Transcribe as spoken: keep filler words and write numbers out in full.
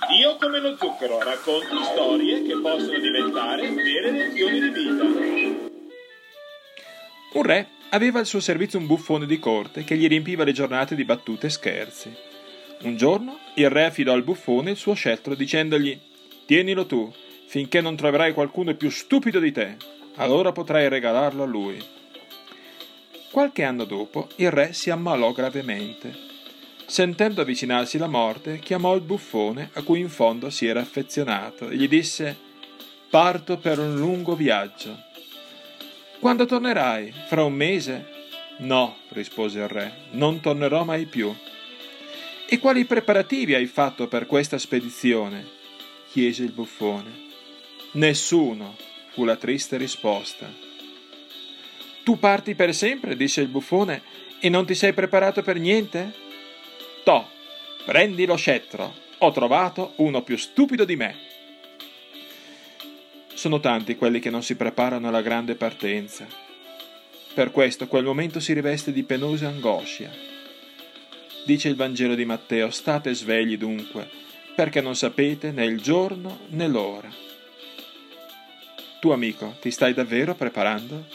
Io come lo zucchero racconto storie che possono diventare vere lezioni di vita. Un re aveva al suo servizio un buffone di corte che gli riempiva le giornate di battute e scherzi. Un giorno il re affidò al buffone il suo scettro dicendogli: «Tienilo tu, finché non troverai qualcuno più stupido di te. Allora potrai regalarlo a lui». Qualche anno dopo il re si ammalò gravemente. Sentendo avvicinarsi la morte, chiamò il buffone a cui in fondo si era affezionato e gli disse: «Parto per un lungo viaggio. Quando tornerai? Fra un mese?» «No», rispose il re, «non tornerò mai più». «E quali preparativi hai fatto per questa spedizione?» chiese il buffone. «Nessuno», fu la triste risposta. «Tu parti per sempre?» disse il buffone, «e non ti sei preparato per niente?» «Toh, prendi lo scettro, ho trovato uno più stupido di me». Sono tanti quelli che non si preparano alla grande partenza. Per questo quel momento si riveste di penosa angoscia. Dice il Vangelo di Matteo: «State svegli dunque, perché non sapete né il giorno né l'ora». Tu, amico, ti stai davvero preparando?